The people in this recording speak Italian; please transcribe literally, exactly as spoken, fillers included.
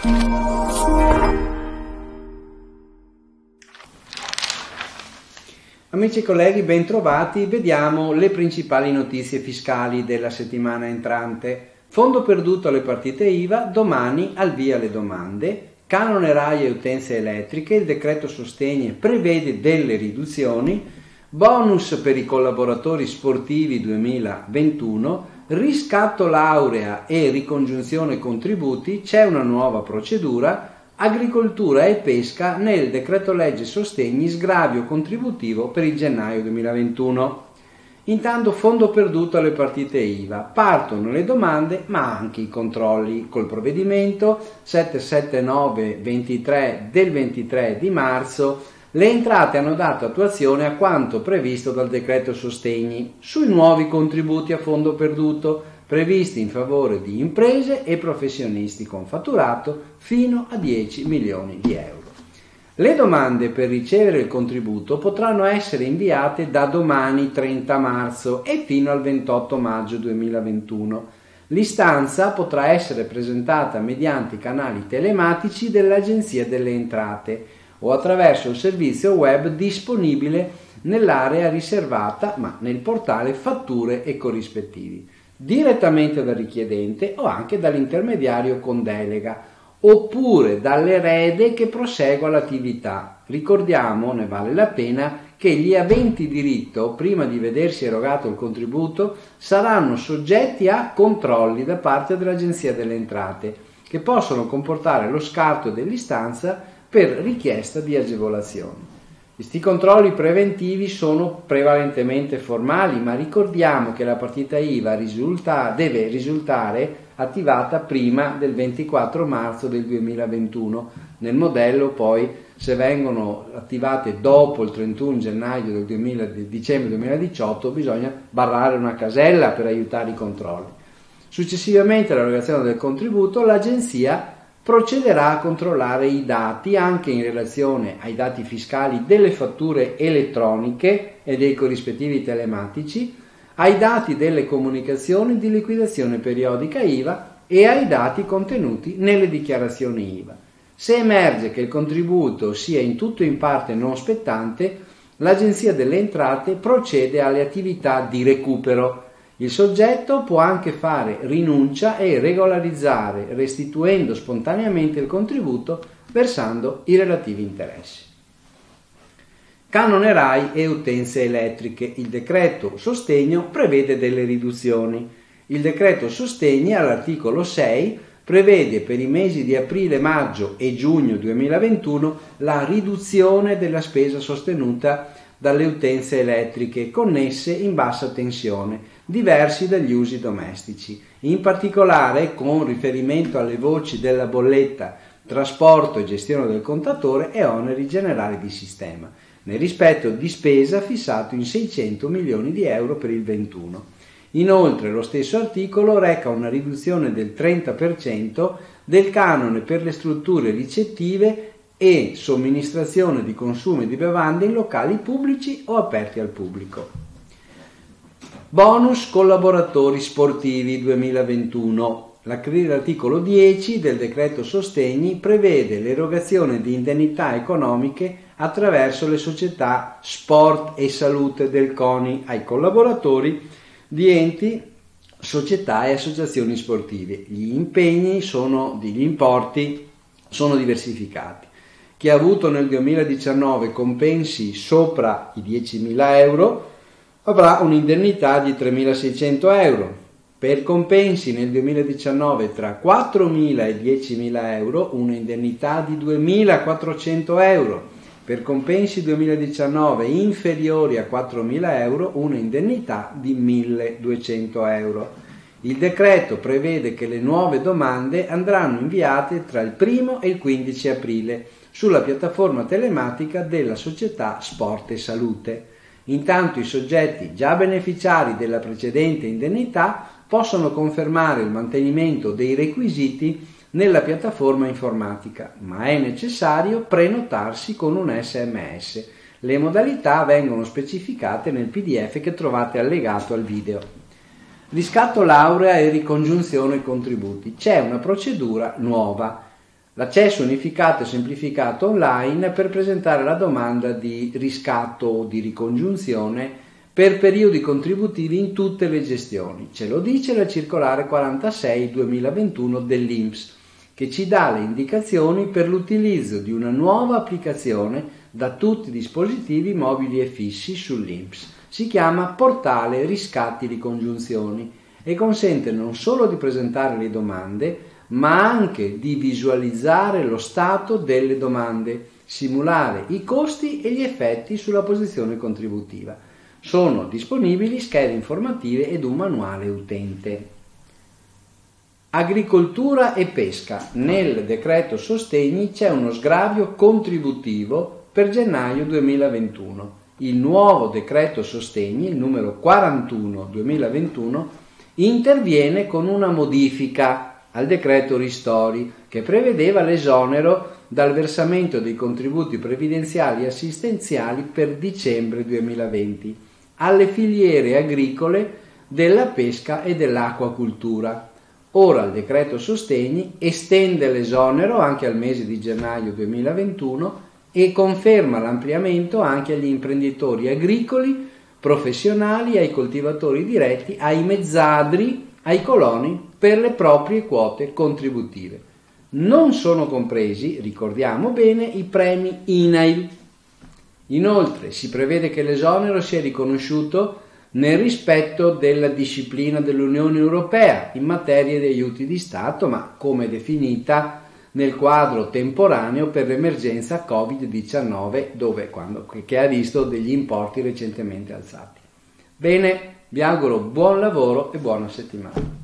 Amici e colleghi, ben trovati. Vediamo le principali notizie fiscali della settimana entrante. Fondo perduto alle partite I V A, domani al via le domande. Canone RAI e utenze elettriche, il decreto sostegni prevede delle riduzioni. Bonus per i collaboratori sportivi duemilaventuno, riscatto laurea e ricongiunzione contributi, c'è una nuova procedura. Agricoltura e pesca, nel decreto legge sostegni sgravio contributivo per il gennaio duemilaventuno. Intanto fondo perduto alle partite I V A, partono le domande ma anche i controlli. Col provvedimento settecentosettantanove ventitré del ventitré di marzo le entrate hanno dato attuazione a quanto previsto dal decreto sostegni sui nuovi contributi a fondo perduto previsti in favore di imprese e professionisti con fatturato fino a dieci milioni di euro. Le domande per ricevere il contributo potranno essere inviate da domani trenta marzo e fino al ventotto maggio duemilaventuno. L'istanza potrà essere presentata mediante i canali telematici dell'Agenzia delle Entrate o attraverso il servizio web disponibile nell'area riservata, ma nel portale Fatture e Corrispettivi, direttamente dal richiedente o anche dall'intermediario con delega, oppure dall'erede che prosegua l'attività. Ricordiamo, ne vale la pena, che gli aventi diritto, prima di vedersi erogato il contributo, saranno soggetti a controlli da parte dell'Agenzia delle Entrate, che possono comportare lo scarto dell'istanza per richiesta di agevolazioni. Questi controlli preventivi sono prevalentemente formali, ma ricordiamo che la partita I V A risulta, deve risultare attivata prima del ventiquattro marzo del duemilaventuno. Nel modello poi, se vengono attivate dopo il trentuno gennaio del duemila, dicembre duemiladiciotto, bisogna barrare una casella per aiutare i controlli. Successivamente all'erogazione del contributo, l'Agenzia procederà a controllare i dati anche in relazione ai dati fiscali delle fatture elettroniche e dei corrispettivi telematici, ai dati delle comunicazioni di liquidazione periodica I V A e ai dati contenuti nelle dichiarazioni I V A. Se emerge che il contributo sia in tutto o in parte non spettante, l'Agenzia delle Entrate procede alle attività di recupero. Il soggetto può anche fare rinuncia e regolarizzare, restituendo spontaneamente il contributo versando i relativi interessi. Canone RAI e utenze elettriche. Il decreto sostegno prevede delle riduzioni. Il decreto sostegni all'articolo sei prevede per i mesi di aprile, maggio e giugno duemilaventuno la riduzione della spesa sostenuta dalle utenze elettriche connesse in bassa tensione, diversi dagli usi domestici. In particolare, con riferimento alle voci della bolletta, trasporto e gestione del contatore e oneri generali di sistema, nel rispetto di spesa fissato in seicento milioni di euro per il ventuno. Inoltre, lo stesso articolo reca una riduzione del trenta per cento del canone per le strutture ricettive e somministrazione di consumi di bevande in locali pubblici o aperti al pubblico. Bonus collaboratori sportivi duemilaventuno. L'articolo dieci del decreto sostegni prevede l'erogazione di indennità economiche attraverso le società Sport e Salute del CONI ai collaboratori di enti, società e associazioni sportive. Gli impegni sono, gli importi sono diversificati. Chi ha avuto nel duemiladiciannove compensi sopra i diecimila euro avrà un'indennità di tremilaseicento euro. Per compensi nel duemiladiciannove tra quattromila e diecimila euro un'indennità di duemilaquattrocento euro. Per compensi duemiladiciannove inferiori a quattromila euro un'indennità di milleduecento euro. Il decreto prevede che le nuove domande andranno inviate tra il primo e il quindici aprile sulla piattaforma telematica della società Sport e Salute. Intanto i soggetti già beneficiari della precedente indennità possono confermare il mantenimento dei requisiti nella piattaforma informatica, ma è necessario prenotarsi con un S M S. Le modalità vengono specificate nel P D F che trovate allegato al video. Riscatto laurea e ricongiunzione contributi. C'è una procedura nuova. l'accesso unificato e semplificato online per presentare la domanda di riscatto o di ricongiunzione per periodi contributivi in tutte le gestioni. Ce lo dice la circolare quarantasei duemilaventuno dell'I N P S, che ci dà le indicazioni per l'utilizzo di una nuova applicazione da tutti i dispositivi mobili e fissi sull'I N P S. Si chiama Portale Riscatti Ricongiunzioni e consente non solo di presentare le domande, ma anche di visualizzare lo stato delle domande, simulare i costi e gli effetti sulla posizione contributiva. Sono disponibili schede informative ed un manuale utente. Agricoltura e pesca. Nel decreto sostegni c'è uno sgravio contributivo per gennaio duemilaventuno. Il nuovo decreto sostegni, il numero quarantuno duemilaventuno, interviene con una modifica al decreto ristori che prevedeva l'esonero dal versamento dei contributi previdenziali e assistenziali per dicembre duemilaventi alle filiere agricole della pesca e dell'acquacultura. Ora il decreto sostegni estende l'esonero anche al mese di gennaio duemilaventuno e conferma l'ampliamento anche agli imprenditori agricoli, professionali, ai coltivatori diretti, ai mezzadri, ai coloni per le proprie quote contributive. Non sono compresi, ricordiamo bene, i premi I N A I L. Inoltre si prevede che l'esonero sia riconosciuto nel rispetto della disciplina dell'Unione Europea in materia di aiuti di Stato, ma come definita nel quadro temporaneo per l'emergenza covid diciannove, dove, quando, che ha visto degli importi recentemente alzati. Bene, vi auguro buon lavoro e buona settimana.